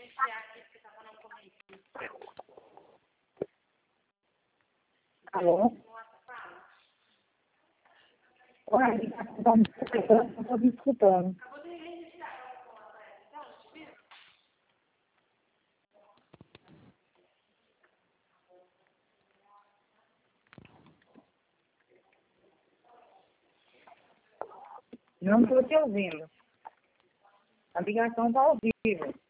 Alô? Olha, estou me escutando. Não estou te ouvindo. A ligação está ao vivo.